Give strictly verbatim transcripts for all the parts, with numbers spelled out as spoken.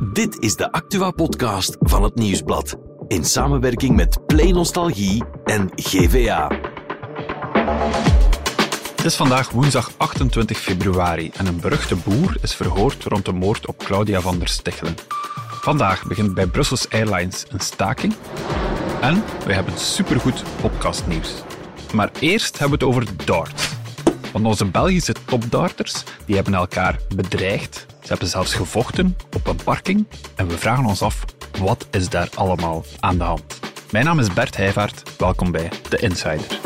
Dit is de Actua-podcast van het Nieuwsblad. In samenwerking met Play Nostalgie en G V A. Het is vandaag woensdag achtentwintig februari en een beruchte boer is verhoord rond de moord op Claudia van der Stichelen. Vandaag begint bij Brussels Airlines een staking en we hebben supergoed podcastnieuws. Maar eerst hebben we het over darts. Want onze Belgische topdarters die hebben elkaar bedreigd. Ze hebben zelfs gevochten op een parking en we vragen ons af, wat is daar allemaal aan de hand? Mijn naam is Bert Heijvaart, welkom bij The Insider.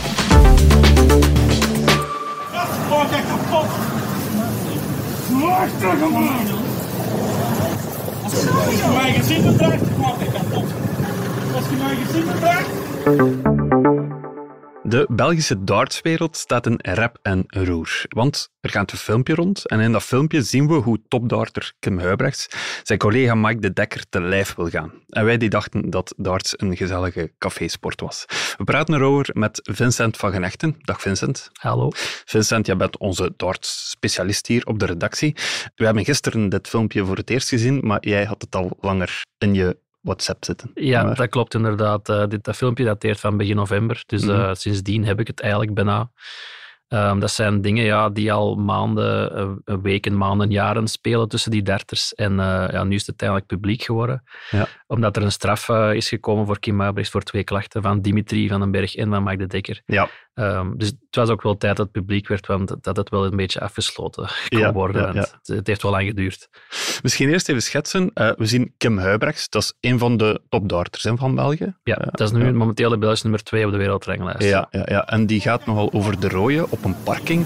Maak je kapot! Maak je kapot! Als je mij gezien bedraagt, maak je kapot. Als je mij gezien bedraagt... De Belgische dartswereld staat in rep en roer. Want er gaat een filmpje rond en in dat filmpje zien we hoe topdarter Kim Huybrechts zijn collega Mike de Dekker te lijf wil gaan. En wij die dachten dat darts een gezellige cafésport was. We praten erover met Vincent van Genechten. Dag Vincent. Hallo. Vincent, jij bent onze darts-specialist hier op de redactie. We hebben gisteren dit filmpje voor het eerst gezien, maar jij had het al langer in je WhatsApp zitten. Ja, maar... dat klopt inderdaad. Uh, dit dat filmpje dateert van begin november, dus uh, mm-hmm. sindsdien heb ik het eigenlijk bijna. Um, dat zijn dingen ja, die al maanden, uh, weken, maanden, jaren spelen tussen die darters. En uh, ja, nu is het uiteindelijk publiek geworden. Ja. Omdat er een straf uh, is gekomen voor Kim Huybrechts voor twee klachten van Dimitri van den Berg en van Mike de Dekker. Ja. Um, dus het was ook wel tijd dat het publiek werd, want dat het wel een beetje afgesloten kon ja, worden. Ja, ja. Het, het heeft wel lang geduurd. Misschien eerst even schetsen. Uh, we zien Kim Huybrechts, dat is een van de topdarters in van België. Ja, uh, dat is nu ja. momenteel de Belgische nummer twee op de wereldranglijst. Ja, ja, ja, en die gaat nogal over de rooien op een parking.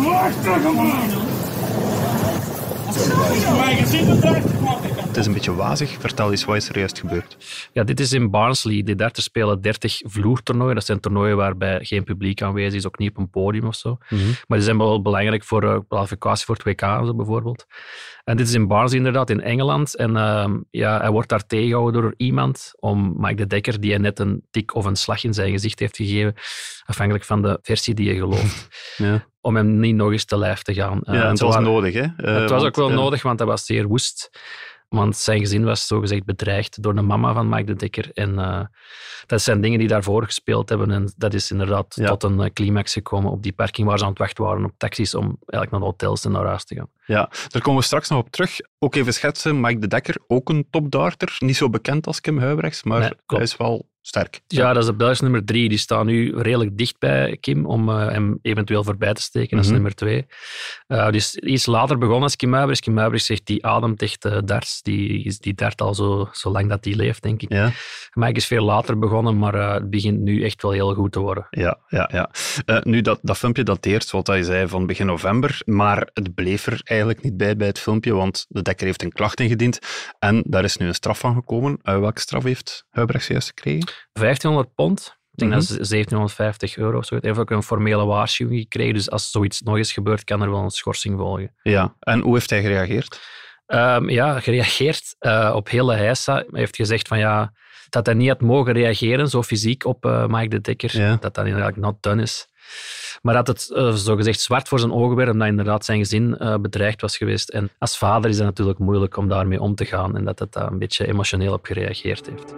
Het is een beetje wazig. Vertel eens, wat is er juist gebeurd? Ja, dit is in Barnsley. Die darters spelen dertig vloertoernooien. Dat zijn toernooien waarbij geen publiek aanwezig is, ook niet op een podium of zo. Mm-hmm. Maar die zijn wel belangrijk voor uh, kwalificatie voor het W K zo bijvoorbeeld. En dit is in Barnsley inderdaad, in Engeland. En uh, ja, hij wordt daar tegengehouden door iemand om Mike de Dekker, die hij net een tik of een slag in zijn gezicht heeft gegeven, afhankelijk van de versie die je gelooft. Ja. Om hem niet nog eens te lijf te gaan. Ja, uh, en het was waren, nodig, hè? Uh, het was want, ook wel uh, nodig, want hij was zeer woest. Want zijn gezin was zogezegd bedreigd door de mama van Mike de Dekker. En uh, dat zijn dingen die daarvoor gespeeld hebben. En dat is inderdaad ja. tot een uh, climax gekomen op die parking waar ze aan het wachten waren op taxis om eigenlijk naar de hotels en naar huis te gaan. Ja, daar komen we straks nog op terug. Ook even schetsen, Mike de Dekker, ook een topdarter. Niet zo bekend als Kim Huybrechts, maar nee, hij is wel sterk. Ja, ja, dat is de Belgische nummer drie. Die staat nu redelijk dicht bij Kim om uh, hem eventueel voorbij te steken. Dat is mm-hmm. nummer twee. Uh, dus iets later begonnen als Kim Huybrechts. Kim Huybrechts zegt, die ademt echt uh, darts. Die, die dart al zo, zo lang dat die leeft, denk ik. Ja. Mike is veel later begonnen, maar uh, het begint nu echt wel heel goed te worden. Ja, ja, ja. Uh, nu, dat, dat filmpje dateert, zoals je zei, van begin november. Maar het bleef er eigenlijk niet bij bij het filmpje, want de Dekker heeft een klacht ingediend. En daar is nu een straf van gekomen. Uh, welke straf heeft Huybrechts juist gekregen? vijftienhonderd pond. Ik denk mm-hmm. dat is zeventienhonderdvijftig euro of zo. Hij heeft ook een formele waarschuwing gekregen. Dus als zoiets nog eens gebeurt, kan er wel een schorsing volgen. Ja, en hoe heeft hij gereageerd? Um, ja, gereageerd uh, op hele heisa. Hij heeft gezegd van ja, dat hij niet had mogen reageren, zo fysiek, op uh, Mike de Dekker. Ja. Dat dat inderdaad not done is. Maar dat het uh, zogezegd zwart voor zijn ogen werd, omdat inderdaad zijn gezin uh, bedreigd was geweest. En als vader is het natuurlijk moeilijk om daarmee om te gaan en dat het daar een beetje emotioneel op gereageerd heeft.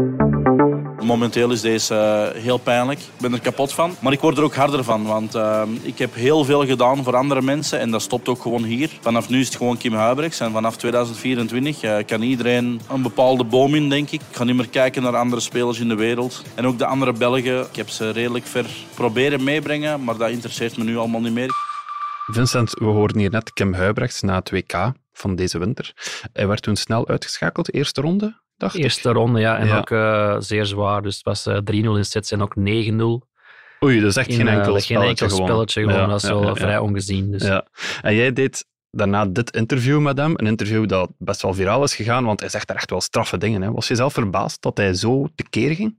Momenteel is deze uh, heel pijnlijk. Ik ben er kapot van. Maar ik word er ook harder van. Want uh, ik heb heel veel gedaan voor andere mensen. En dat stopt ook gewoon hier. Vanaf nu is het gewoon Kim Huybrechts. En vanaf tweeduizend vierentwintig uh, kan iedereen een bepaalde boom in, denk ik. Ik ga niet meer kijken naar andere spelers in de wereld. En ook de andere Belgen. Ik heb ze redelijk ver proberen meebrengen. Maar dat interesseert me nu allemaal niet meer. Vincent, we hoorden hier net Kim Huybrechts na het W K van deze winter. Hij werd toen snel uitgeschakeld, de eerste ronde. Dacht Eerste ik. ronde, ja. En ja. ook uh, zeer zwaar. Dus het was uh, drie nul in sets en ook negen nul. Oei, dat is echt in, geen enkel uh, spelletje Geen enkel gewoon. spelletje gewoon. Ja, dat is ja, wel ja, vrij ja. ongezien. Dus. Ja. En jij deed daarna dit interview met hem. Een interview dat best wel viraal is gegaan, want hij zegt daar echt wel straffe dingen. Hè. Was je zelf verbaasd dat hij zo tekeer ging?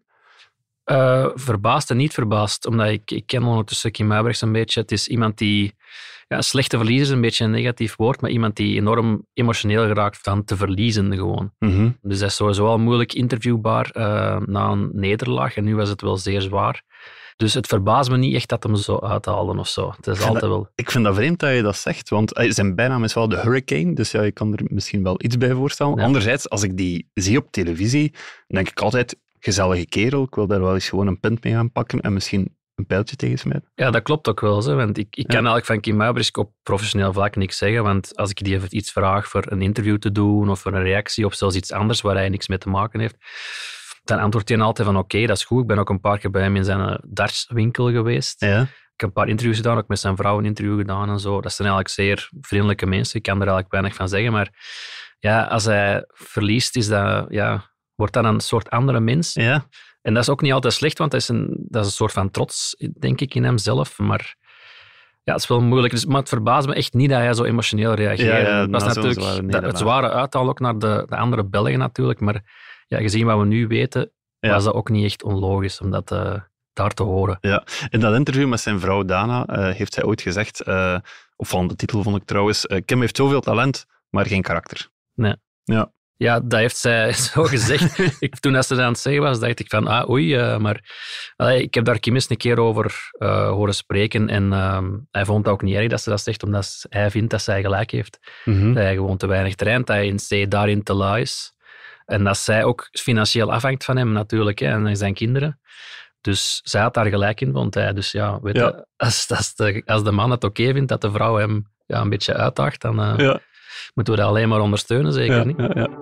Uh, verbaasd en niet verbaasd. Omdat ik, ik ken ondertussen Kim Huybrechts een beetje. Het is iemand die... Ja, een slechte verliezer is een beetje een negatief woord, maar iemand die enorm emotioneel geraakt van te verliezen gewoon. Mm-hmm. Dus dat is sowieso wel moeilijk interviewbaar uh, na een nederlaag. En nu was het wel zeer zwaar. Dus het verbaast me niet echt dat hem zo uithaalden of zo. Het is Ik vind, altijd dat, wel... ik vind dat vreemd dat je dat zegt, want uh, zijn bijnaam is wel de Hurricane, dus ja, je kan er misschien wel iets bij voorstellen. Ja. Anderzijds, als ik die zie op televisie, denk ik altijd, gezellige kerel, ik wil daar wel eens gewoon een pint mee gaan pakken en misschien een pijltje tegen smijten. Ja, dat klopt ook wel. Zo, want ik, ik kan Ja. eigenlijk van Kim Huybrechts op professioneel vlak niks zeggen, want als ik die even iets vraag voor een interview te doen of voor een reactie of zelfs iets anders waar hij niks mee te maken heeft, dan antwoordt hij altijd van oké, okay, dat is goed. Ik ben ook een paar keer bij hem in zijn uh, dartswinkel geweest. Ja. Ik heb een paar interviews gedaan, ook met zijn vrouw een interview gedaan en zo. Dat zijn eigenlijk zeer vriendelijke mensen. Ik kan er eigenlijk weinig van zeggen, maar ja, als hij verliest, is dat, ja, wordt dat een soort andere mens. Ja. En dat is ook niet altijd slecht, want dat is een, dat is een soort van trots, denk ik, in hemzelf. Maar ja, het is wel moeilijk. Dus, maar het verbaast me echt niet dat hij zo emotioneel reageert. Ja, ja, het was na zo'n natuurlijk zware dat, nederlaag. het zware uithaal ook naar de, de andere Belgen natuurlijk. Maar ja, gezien wat we nu weten, Ja. was dat ook niet echt onlogisch om dat uh, daar te horen. Ja, in dat interview met zijn vrouw Dana uh, heeft hij ooit gezegd, uh, opvallende titel vond ik trouwens, uh, Kim heeft zoveel talent, maar geen karakter. Nee. Ja. Ja, dat heeft zij zo gezegd. ik, toen dat ze dat aan het zeggen was, dacht ik van, ah, oei, uh, maar allee, ik heb daar Kim eens een keer over uh, horen spreken en uh, hij vond het ook niet erg dat ze dat zegt, omdat hij vindt dat zij gelijk heeft. Mm-hmm. Dat hij gewoon te weinig traint, dat hij in C daarin te lui is. En dat zij ook financieel afhangt van hem natuurlijk, hè, en zijn kinderen. Dus zij had daar gelijk in, vond hij. Dus ja, weet Ja. je, als, als, de, als de man het oké okay vindt dat de vrouw hem ja, een beetje uitdaagt, dan uh, Ja. moeten we dat alleen maar ondersteunen, zeker Ja, niet? ja, ja.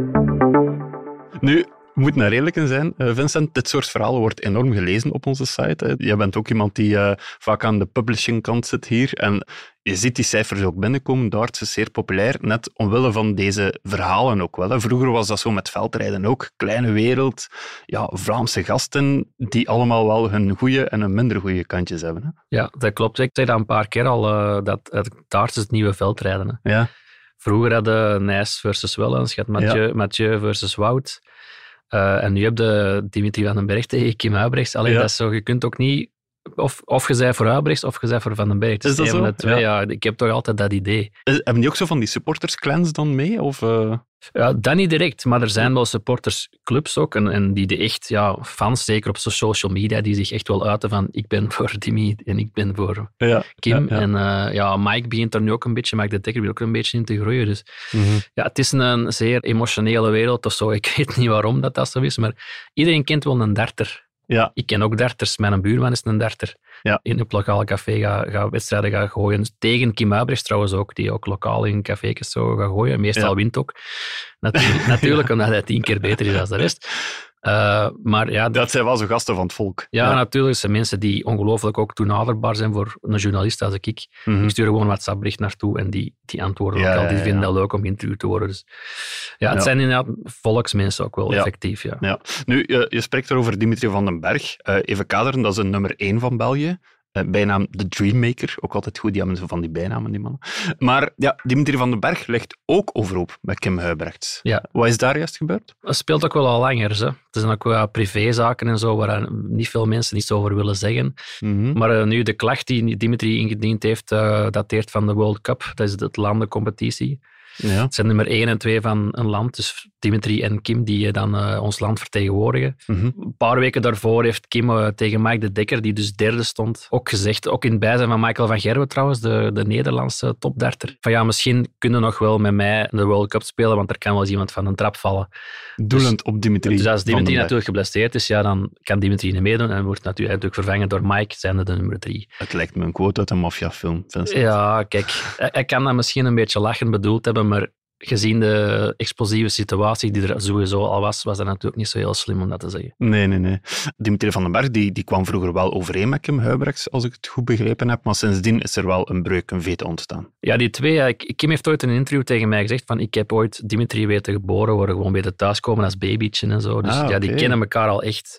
Nu, we moeten naar eerlijk in zijn, uh, Vincent, dit soort verhalen wordt enorm gelezen op onze site. Hè. Jij bent ook iemand die uh, vaak aan de publishing kant zit hier en je ziet die cijfers ook binnenkomen. Darts is zeer populair, net omwille van deze verhalen ook wel. Hè. Vroeger was dat zo met veldrijden ook. Kleine wereld, ja, Vlaamse gasten die allemaal wel hun goede en hun minder goede kantjes hebben. Hè. Ja, dat klopt. Ik zei dat een paar keer al, uh, dat het darts is het nieuwe veldrijden. Hè. Ja. Vroeger hadden Nijs versus Wellens, je had Mathieu, Ja. Mathieu versus Wout. Uh, en nu heb je Dimitri van den Berg tegen Kim Huybrechts. Alleen Ja. dat is zo, je kunt ook niet... Of, of je zei voor Huybrechts, of je zei voor Van den Berg. Het Is dat een zo? van de twee, Ja. ja. Ik heb toch altijd dat idee. Is- Hebben die ook zo van die supportersclans dan mee? Of, uh... Ja, dat niet direct, maar er zijn wel supportersclubs ook. En, en die de echt, ja, fans, zeker op social media, die zich echt wel uiten van ik ben voor Dimi en ik ben voor Ja. Kim. Ja, ja. En uh, ja, Mike begint er nu ook een beetje, Mike de Dekker begint ook een beetje in te groeien. Dus Mm-hmm. ja, het is een zeer emotionele wereld of zo. Ik weet niet waarom dat, dat zo is, maar iedereen kent wel een darter. Ja. Ik ken ook darters. Mijn buurman is een darter. Ja. In een lokaal café gaat ga wedstrijden gaan gooien. Tegen Kim Huybrechts trouwens ook, die ook lokaal in café's zo gaat gooien. Meestal Ja. wint ook. Natuurlijk, natuurlijk omdat hij tien keer beter is dan de rest. Uh, maar ja, Dat zijn wel zo gasten van het volk. ja, natuurlijk zijn mensen die ongelooflijk ook toenaderbaar zijn voor een journalist als ik. Mhm. Ik stuur gewoon een WhatsApp-bericht naartoe en die, die antwoorden Ja, ook al. ja, Die vinden ja. dat leuk om geïnterviewd te worden. Dus, ja, het Ja. zijn inderdaad volksmensen ook wel Ja. effectief. Ja. Ja. Nu, je, je spreekt erover Dimitri van den Berg. Uh, even kaderen, dat is een nummer één van België. Uh, bijnaam de Dreammaker. Ook altijd goed, die hebben zo van die bijnamen, die mannen. Maar ja, Dimitri van den Berg legt ook overhoop met Kim Huybrechts. Ja. Wat is daar juist gebeurd? Dat speelt ook wel al langer. Hè. Het zijn ook wel privézaken en zo, waar niet veel mensen iets over willen zeggen. Mm-hmm. Maar uh, nu de klacht die Dimitri ingediend heeft, uh, dateert van de World Cup. Dat is de landencompetitie. Ja. Het zijn nummer één en twee van een land, dus Dimitri en Kim, die dan uh, ons land vertegenwoordigen. Mm-hmm. Een paar weken daarvoor heeft Kim uh, tegen Mike de Dekker, die dus derde stond, ook gezegd, ook in het bijzijn van Michael van Gerwen trouwens, de, de Nederlandse topdarter, van ja, misschien kunnen nog wel met mij de World Cup spelen, want er kan wel eens iemand van een trap vallen. Doelend op Dimitri. Dus als van den Dimitri Berg. natuurlijk geblesseerd is, ja, dan kan Dimitri niet meedoen en wordt natuurlijk, natuurlijk vervangen door Mike, zijnde de nummer drie. Het lijkt me een quote uit een maffiafilm. Vincent. Ja, kijk, hij, hij kan dat misschien een beetje lachend bedoeld hebben, maar gezien de explosieve situatie die er sowieso al was, was dat natuurlijk niet zo heel slim om dat te zeggen. Nee, nee, nee. Dimitri van den Berg die, die kwam vroeger wel overeen met Kim Huybrechts, als ik het goed begrepen heb, maar sindsdien is er wel een breuk, een veto ontstaan. Ja, die twee. ja, Kim heeft ooit in een interview tegen mij gezegd van ik heb ooit Dimitri weten geboren worden, gewoon weten thuiskomen als babytje en zo. Dus Ah, ja, die oké. kennen elkaar al echt.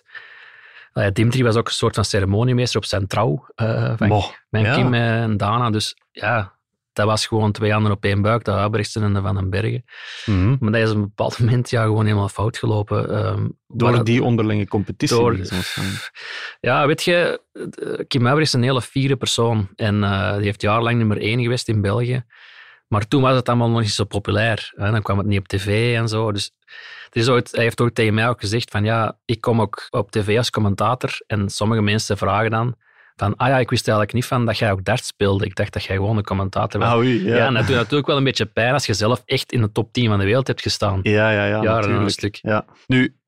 Uh, Dimitri was ook een soort van ceremoniemeester op zijn trouw uh, van Boh, mijn ja. Kim en Dana. Dus ja, dat was gewoon twee handen op één buik, de Huybrechtsen en de Van den Bergen. Mhm. Maar dat is op een bepaald moment ja, gewoon helemaal fout gelopen. Um, Door maar- die onderlinge competitie. Door- die is ontstaan. Ja, weet je, Kim Huybrechts is een hele fiere persoon. En uh, die heeft jarenlang nummer één geweest in België. Maar toen was het allemaal nog niet zo populair. Hè? Dan kwam het niet op tv en zo. Dus het is ooit, hij heeft ook tegen mij ook gezegd van ja, ik kom ook op tv als commentator en sommige mensen vragen dan van ah ja, ik wist eigenlijk niet van dat jij ook darts speelde. Ik dacht dat jij gewoon een commentator was. Ah, oei, ja. ja, en dat doet natuurlijk wel een beetje pijn als je zelf echt in de top tien van de wereld hebt gestaan. Ja, ja, ja. Jaren natuurlijk. een stuk. Ja. Nu,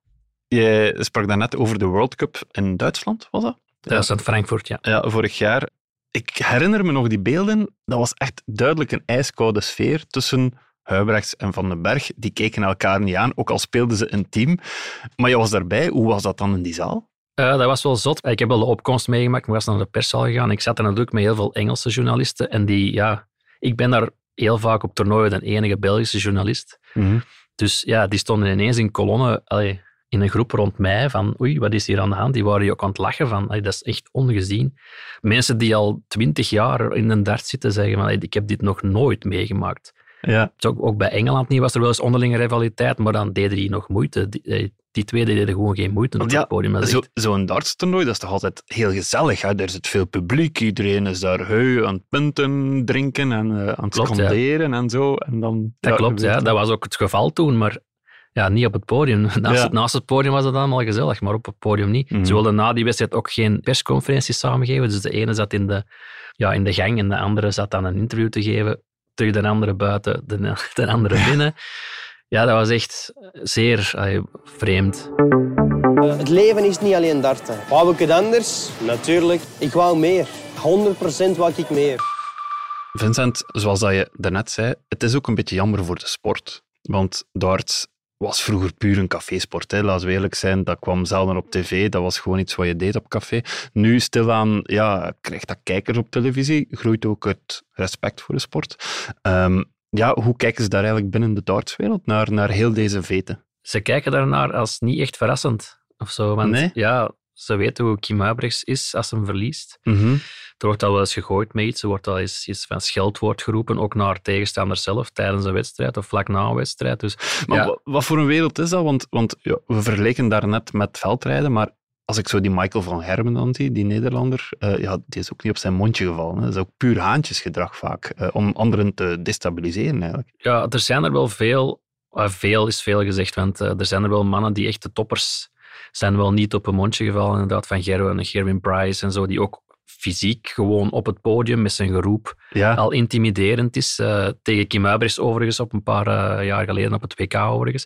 je sprak daarnet over de World Cup in Duitsland, was dat? Dat is uit Frankfurt, ja. Ja, vorig jaar. Ik herinner me nog die beelden. Dat was echt duidelijk een ijskoude sfeer tussen Huybrechts en Van den Berg. Die keken elkaar niet aan, ook al speelden ze een team. Maar je was daarbij. Hoe was dat dan in die zaal? Uh, dat was wel zot. Ik heb wel de opkomst meegemaakt. Ik was naar de perszaal gegaan. Ik zat er natuurlijk met heel veel Engelse journalisten. En die, ja, ik ben daar heel vaak op toernooien de enige Belgische journalist. Mm-hmm. Dus ja, die stonden ineens in kolonne, allee, in een groep rond mij van oei, wat is hier aan de hand? Die waren hier ook aan het lachen van. Allee, dat is echt ongezien. Mensen die al twintig jaar in een dart zitten zeggen van allee, ik heb dit nog nooit meegemaakt. Ja. Dus ook, ook bij Engeland niet was er wel eens onderlinge rivaliteit, maar dan deden die nog moeite. Die, die twee deden gewoon geen moeite op ja, het podium. Zo, Zo'n dartstoernooi, dat is toch altijd heel gezellig. Hè? Er zit veel publiek, iedereen is daar heu aan het punten drinken en uh, aan het klopt, scanderen ja. en zo. En dan, dat ja, klopt, ja. Dat was ook het geval toen, maar ja, niet op het podium. Naast, ja. het, naast het podium was het allemaal gezellig, maar op het podium niet. Mm-hmm. Ze wilden na die wedstrijd ook geen persconferenties samengeven, dus de ene zat in de, ja, in de gang en de andere zat aan een interview te geven. Terug de andere buiten, de, de andere binnen. Ja, dat was echt zeer allee, vreemd. Uh, het leven is niet alleen darten. Wou ik het anders? Natuurlijk. Ik wou meer. honderd procent wou ik meer. Vincent, zoals dat je daarnet zei, het is ook een beetje jammer voor de sport. Want darts was vroeger puur een cafésport. Hè. Laten we eerlijk zijn, dat kwam zelden op tv. Dat was gewoon iets wat je deed op café. Nu stilaan, ja, krijgt dat kijkers op televisie. Groeit ook het respect voor de sport. Um, ja, hoe kijken ze daar eigenlijk binnen de dartswereld naar, naar heel deze veten? Ze kijken daarnaar als niet echt verrassend. Of zo, want nee? ja, ze weten hoe Kim Huybrechts is als hij verliest. Mm-hmm. Er wordt al wel eens gegooid met iets. Er wordt al eens iets van scheldwoord geroepen, ook naar tegenstanders zelf, tijdens een wedstrijd of vlak na een wedstrijd. Dus, maar ja. wat voor een wereld is dat? Want, want ja, we vergeleken daarnet met veldrijden, maar als ik zo die Michael van Gerwen dan zie, die Nederlander, uh, ja, die is ook niet op zijn mondje gevallen. Hè. Dat is ook puur haantjesgedrag vaak, uh, om anderen te destabiliseren eigenlijk. Ja, er zijn er wel veel. Uh, veel is veel gezegd, want uh, er zijn er wel mannen die echt de toppers zijn wel niet op een mondje gevallen. Inderdaad, van Gerwen en Gerwin Price en zo, die ook fysiek gewoon op het podium met zijn geroep ja. al intimiderend is. Uh, tegen Kim Huybrechts overigens op een paar uh, jaar geleden op het W K overigens.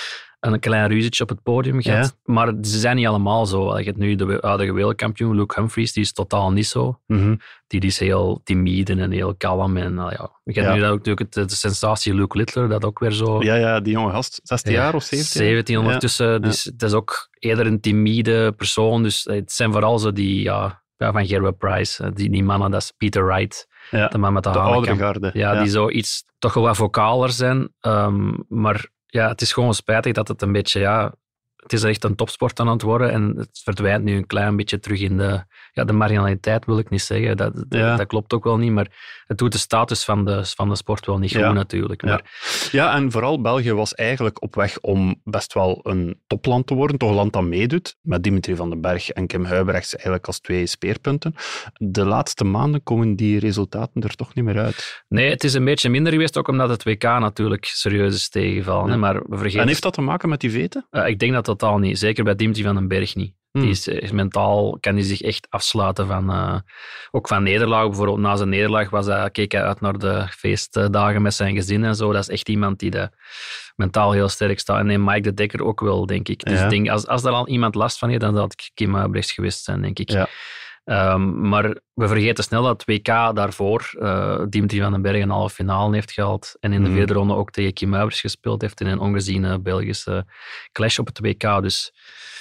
Een klein ruzietje op het podium gehad. Ja. Maar ze zijn niet allemaal zo. Je hebt nu de huidige wereldkampioen Luke Humphries, die is totaal niet zo. Mm-hmm. Die is heel timide en heel kalm. En, uh, ja. Je hebt ja. nu ook natuurlijk het, de sensatie Luke Littler, dat ook weer zo... Ja, ja, die jonge gast, zestien ja, jaar of zeventien? zeventien ondertussen. Ja. Dus ja. het is ook eerder een timide persoon. Dus het zijn vooral zo die... Ja, ja, van Gerwin Price, die, die mannen, dat is Peter Wright. Ja, de man met de, de oudere garde. Ja, ja, die zo iets toch wel wat vocaler zijn. Um, maar ja, het is gewoon spijtig dat het een beetje... Ja, het is echt een topsport aan het worden en het verdwijnt nu een klein beetje terug in de... Ja, de marginaliteit wil ik niet zeggen. Dat, dat, ja. dat klopt ook wel niet, maar het doet de status van de, van de sport wel niet goed ja. natuurlijk. Maar... Ja. ja, en vooral België was eigenlijk op weg om best wel een topland te worden, toch een land dat meedoet, met Dimitri van den Berg en Kim Huybrechts eigenlijk als twee speerpunten. De laatste maanden komen die resultaten er toch niet meer uit. Nee, het is een beetje minder geweest, ook omdat het W K natuurlijk serieus is tegengevallen. Ja. Maar we vergeten... En heeft dat te maken met die veten? Uh, ik denk dat totaal niet. Zeker bij Dimitri van den Berg niet. Hmm. Die is, is mentaal kan hij zich echt afsluiten van, uh, ook van nederlaag. Bijvoorbeeld na zijn nederlaag was hij, keek hij uit naar de feestdagen met zijn gezin en zo. Dat is echt iemand die de, mentaal heel sterk staat. En nee, Mike de Dekker ook wel, denk ik. Dus ja. denk, als, als er al iemand last van heeft, dan zou het Kim Huybrechts geweest zijn, denk ik. Ja. Um, maar we vergeten snel dat het W K daarvoor uh, Dimitri van den Berg een halve finale heeft gehaald en in de mm. vierde ronde ook tegen Kim Huybrechts gespeeld heeft in een ongeziene Belgische clash op het W K. Dus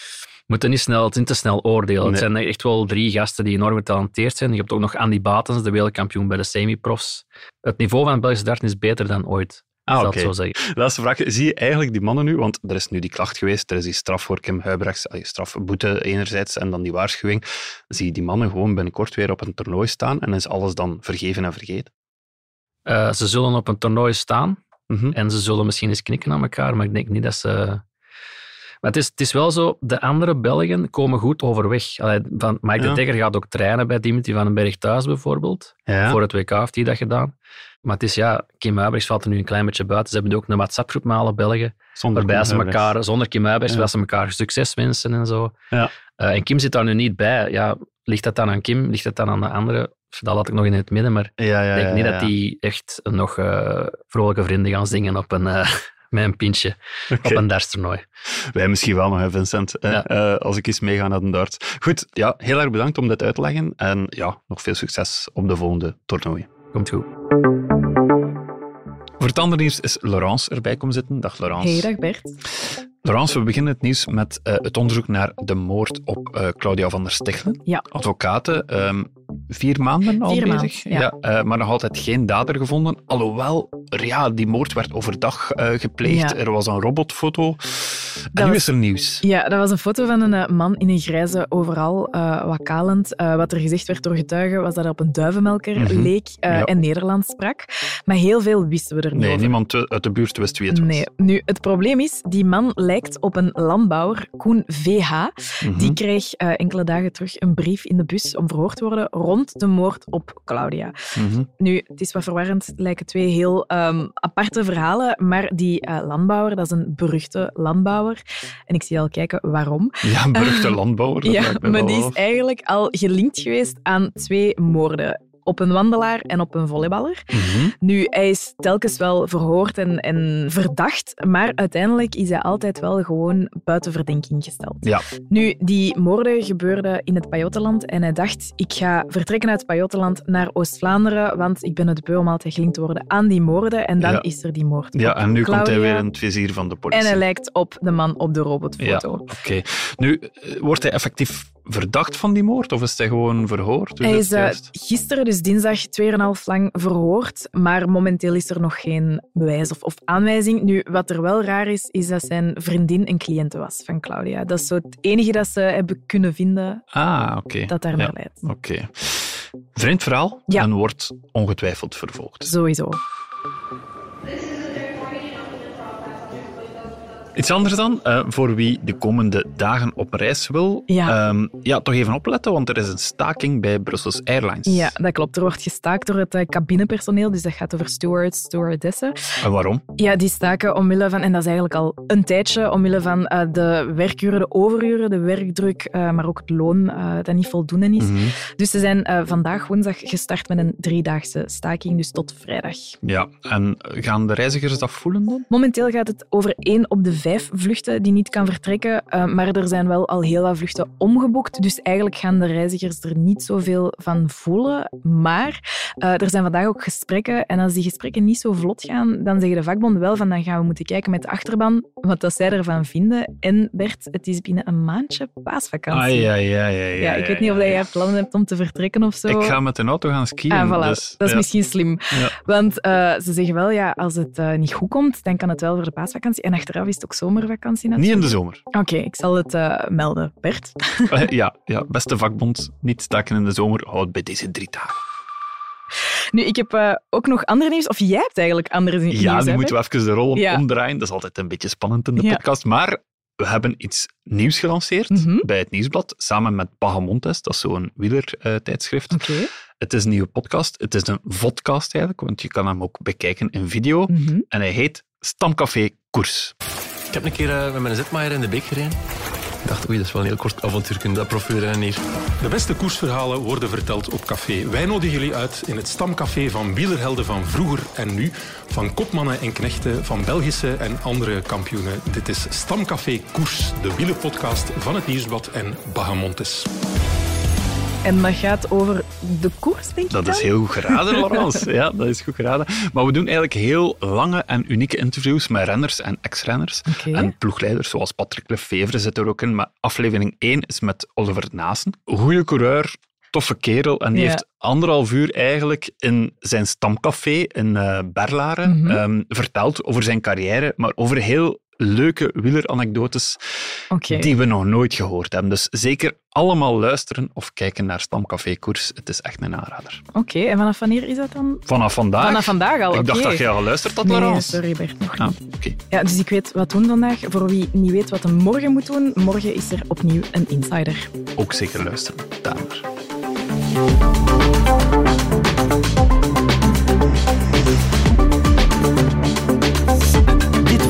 we moeten niet, snel, niet te snel oordelen. Nee. Het zijn echt wel drie gasten die enorm getalenteerd zijn. Je hebt ook nog Andy Batens, de wereldkampioen bij de semi-profs. Het niveau van het Belgische darten is beter dan ooit. Ah, oké. Okay. Laatste vraag. Zie je eigenlijk die mannen nu, want er is nu die klacht geweest, er is die straf voor Kim Huybrechts, strafboete enerzijds en dan die waarschuwing. Zie je die mannen gewoon binnenkort weer op een toernooi staan en is alles dan vergeven en vergeten? Uh, ze zullen op een toernooi staan mm-hmm. en ze zullen misschien eens knikken aan elkaar, maar ik denk niet dat ze... Maar het is, het is wel zo, de andere Belgen komen goed overweg. Allee, van Mike ja. de Dekker gaat ook trainen bij Dimitri van den Berg thuis bijvoorbeeld. Ja. Voor het W K heeft hij dat gedaan. Maar het is ja, Kim Huybrechts valt er nu een klein beetje buiten. Ze hebben ook een WhatsApp-groep met alle Belgen, Zonder waarbij ze Huybrechts. elkaar, zonder Kim Huybrechts, Ja. waar ze elkaar succes wensen en zo. Ja. Uh, en Kim zit daar nu niet bij. Ja, ligt dat dan aan Kim? Ligt dat dan aan de andere? Dat laat ik nog in het midden, maar Ja, ja, ik denk ja, niet ja. dat die echt nog uh, vrolijke vrienden gaan zingen op een, uh, met een pintje Oké. op een dartstoernooi. Wij misschien wel nog, hè, Vincent, hè, Ja. uh, als ik eens meega naar de darts. Goed, ja, heel erg bedankt om dit uit te leggen. En ja, nog veel succes op de volgende toernooien. Komt goed. Voor het andere nieuws is Laurence erbij komen zitten. Dag Laurence. Hey, dag Bert. Laurence, we beginnen het nieuws met uh, het onderzoek naar de moord op uh, Claudia van der Stichelen. Ja. Advocaten, um, vier maanden al Vier bezig. maanden, ja. Ja, uh, maar nog altijd geen dader gevonden. Alhoewel, ja, die moord werd overdag uh, gepleegd. Ja. Er was een robotfoto. En Dat nu was- is er nieuws. Ja, dat was een foto van een uh, man in een grijze overal, uh, wat kalend. Uh, wat er gezegd werd door getuigen was dat hij op een duivenmelker Mhm. leek uh, Ja. en Nederlands sprak. Maar heel veel wisten we er niet Nee, over. niemand uit de buurt wist wie het was. Nee. Nu, het probleem is, die man lijkt op een landbouwer, Koen V H. Mhm. Die kreeg uh, enkele dagen terug een brief in de bus om verhoord te worden rond de moord op Claudia. Mhm. Nu, het is wat verwarrend. Het lijken twee heel um, aparte verhalen, maar die uh, landbouwer, dat is een beruchte landbouwer. En ik zie al kijken waarom. Ja, een beruchte landbouwer. dat Ja, lijkt me maar wel die wel. is eigenlijk al gelinkt geweest aan twee moorden. Op een wandelaar en op een volleyballer. Mhm. Nu, hij is telkens wel verhoord en, en verdacht, maar uiteindelijk is hij altijd wel gewoon buiten verdenking gesteld. Ja. Nu, die moorden gebeurden in het Pajottenland en hij dacht, ik ga vertrekken uit het Pajottenland naar Oost-Vlaanderen, want ik ben het beu om altijd gelinkt te worden aan die moorden. En dan Ja. is er die moord Ja, op en nu komt hij Claudia. weer in het vizier van de politie. En hij lijkt op de man op de Ja, robotfoto. oké. Nu, eh, wordt hij effectief verdacht van die moord of is hij gewoon verhoord? Hoe Hij zit is het uh, juist? gisteren, dus dinsdag, tweeënhalf lang verhoord, maar momenteel is er nog geen bewijs of, of aanwijzing. Nu, wat er wel raar is, is dat zijn vriendin een cliënte was van Claudia. Dat is zo het enige dat ze hebben kunnen vinden Ah, oké. dat daar Ja, naar leidt. Oké. Vreemd verhaal Ja. en wordt ongetwijfeld vervolgd. Sowieso. Iets anders dan, uh, voor wie de komende dagen op reis wil. Ja. Um, ja, toch even opletten, want er is een staking bij Brussels Airlines. Ja, dat klopt. Er wordt gestaakt door het uh, cabinepersoneel, dus dat gaat over stewards, stewardessen. En waarom? Ja, die staken omwille van, en dat is eigenlijk al een tijdje, omwille van uh, de werkuren, de overuren, de werkdruk, uh, maar ook het loon uh, dat niet voldoende is. Mm-hmm. Dus ze zijn uh, vandaag woensdag gestart met een driedaagse staking, dus tot vrijdag. Ja, en gaan de reizigers dat voelen dan? Momenteel gaat het over één op de vijf vluchten die niet kan vertrekken, uh, maar er zijn wel al heel wat vluchten omgeboekt, dus eigenlijk gaan de reizigers er niet zoveel van voelen. Maar uh, er zijn vandaag ook gesprekken en als die gesprekken niet zo vlot gaan, dan zeggen de vakbonden wel van dan gaan we moeten kijken met de achterban wat dat zij ervan vinden. En Bert, het is binnen een maandje paasvakantie. Ah, ja, ja, ja, ja, Ja, ik weet niet of ja, jij ja. plannen hebt om te vertrekken of zo. Ik ga met een auto gaan skiën. Ah, voilà. Dus, dat is ja. misschien slim. Ja. Want uh, ze zeggen wel, ja, als het uh, niet goed komt, dan kan het wel voor de paasvakantie. En achteraf is het ook zomervakantie Niet natuurlijk. in de zomer. Oké, ik zal het uh, melden. Bert? Eh, ja, ja, beste vakbond, niet staken in de zomer, houd bij deze drie dagen. Nu, ik heb uh, ook nog ander nieuws. Of jij hebt eigenlijk andere nieuws. Ja, nu hè, moeten we even de rol Ja. omdraaien. Dat is altijd een beetje spannend in de Ja. podcast. Maar we hebben iets nieuws gelanceerd Mhm. bij het Nieuwsblad, samen met Bahamontes. Dat is zo'n wielertijdschrift. Oké. Het is een nieuwe podcast. Het is een vodcast eigenlijk, want je kan hem ook bekijken in video. Mhm. En hij heet Stamcafé Koers. Ik heb een keer uh, met mijn zetmaaier in de beek gereden. Ik dacht, oei, dat is wel een heel kort avontuur, kun je dat profielrennen hier. De beste koersverhalen worden verteld op café. Wij nodigen jullie uit in het stamcafé van wielerhelden van vroeger en nu. Van kopmannen en knechten, van Belgische en andere kampioenen. Dit is Stamcafé Koers, de wielerpodcast van het Nieuwsblad en Bahamontes. En dat gaat over de koers, denk ik Dat dan? is heel goed geraden, Laurence. Ja, dat is goed geraden. Maar we doen eigenlijk heel lange en unieke interviews met renners en ex-renners. Oké. En ploegleiders, zoals Patrick Lefevre zit er ook in. Maar aflevering één is met Oliver Naassen. Goeie coureur, toffe kerel. En die Ja. heeft anderhalf uur eigenlijk in zijn stamcafé in uh, Berlaren Mhm. um, verteld over zijn carrière, maar over heel leuke wieleranekdotes Oké. die we nog nooit gehoord hebben. Dus zeker allemaal luisteren of kijken naar Stamcafé Koers. Het is echt een aanrader. Oké, en vanaf wanneer is dat dan? Vanaf vandaag. Vanaf vandaag al, Ik dacht oké. dat je al geluisterd had, Nee, Laurence. sorry Bert, nog Ah, niet. oké. Ja, dus ik weet wat doen vandaag. Voor wie niet weet wat hij morgen moet doen, morgen is er opnieuw een insider. Ook zeker luisteren. Daarover.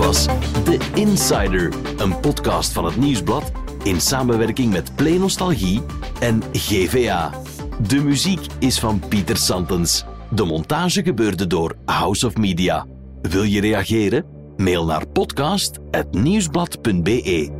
was The Insider, een podcast van het Nieuwsblad in samenwerking met Play Nostalgie en G V A. De muziek is van Pieter Santens. De montage gebeurde door House of Media. Wil je reageren? Mail naar podcast apennieuwsblad punt be.